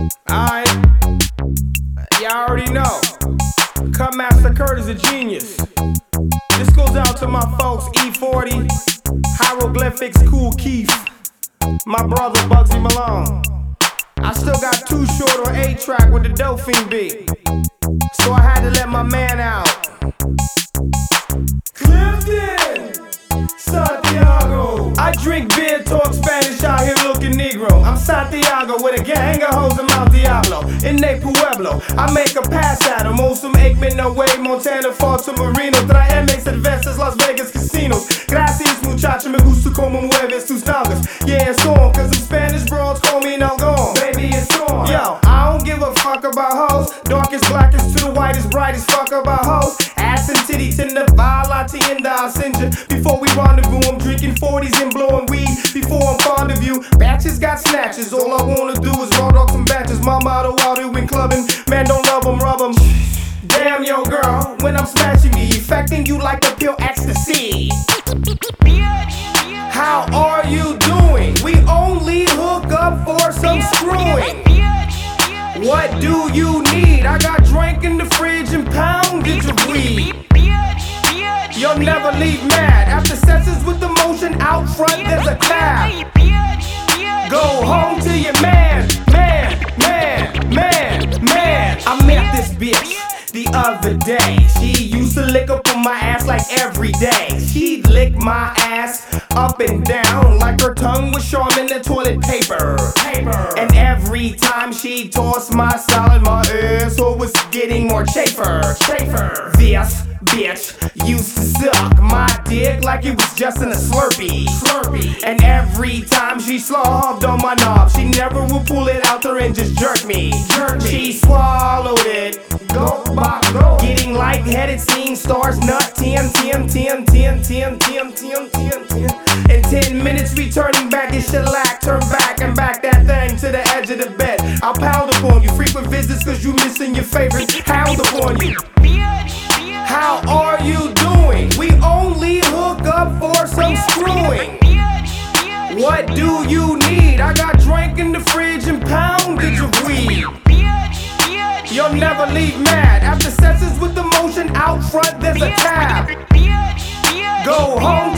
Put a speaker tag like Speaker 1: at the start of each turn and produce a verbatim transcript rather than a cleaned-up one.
Speaker 1: Alright, y'all already know. Cutmaster Kurt is a genius. This goes out to my folks, E forty, Hieroglyphics, Kool Keith, my brother Bugsy Malone. I still got Too Short on eight track with the Delphine beat, so I had to let my man out. Clifton, Santiago. I drink beer, talk Spanish out here looking Negro. I'm Santiago with a gang of hoes in Mount Diablo. In Ne Pueblo, I make a pass at them. Olson, Aikman, away, Montana, Falta, Marino. Traeme cervezas, Las Vegas casinos. Gracias, muchacha, me gusta como mueves tus nalgas. Yeah, it's on, cause them Spanish broads call me Nalgon. Baby, it's on. Yo, I don't give a fuck about hoes. Darkest, blackest to the whitest, brightest, fuck about hoes. Ass and titty, tender, violati, and I'll send you. Before we rendezvous, I'm drinking forties and blowing weed. Before I'm fond of you, batches got snatches. All I wanna do is raw dog some batches. My motto out here when clubbing, man don't love them, rub them. Damn yo girl, when I'm smashing you, affecting you like a pure ecstasy. How are you doing? We only hook up for some screwing. What do you need? I got drink in the fridge and poundage of weed. You'll never leave mad. After sessions with the motion out front, there's a cab. Go home to your man, man, man, man, man. I met this bitch the other day. She used to lick up on my ass like every day. She'd lick my ass up and down like her tongue was Charmin the toilet paper. paper. And every time she tossed my salad, my asshole was getting more chafer. chafer. This bitch used to suck my dick like it was just in a Slurpee. Slurpee. And every time she slobbed on my knob, she never would pull it out there and just jerk me. Jerk me. She swallowed it. Go, bop, go. Getting lightheaded, seeing stars, nut, ten, ten, ten, ten, ten, ten, ten, ten, ten. In ten minutes, returning back in shellac. Turn back and back that thing to the edge of the bed. I'll pound upon you. Frequent visits, cause you missing your favorites. Hound upon you. How are you doing? We only hook up for some screwing. What do you need? I got drink in the fridge and poundage of weed. You'll never leave mad. After sessions with the motion out front, there's a cab. Go home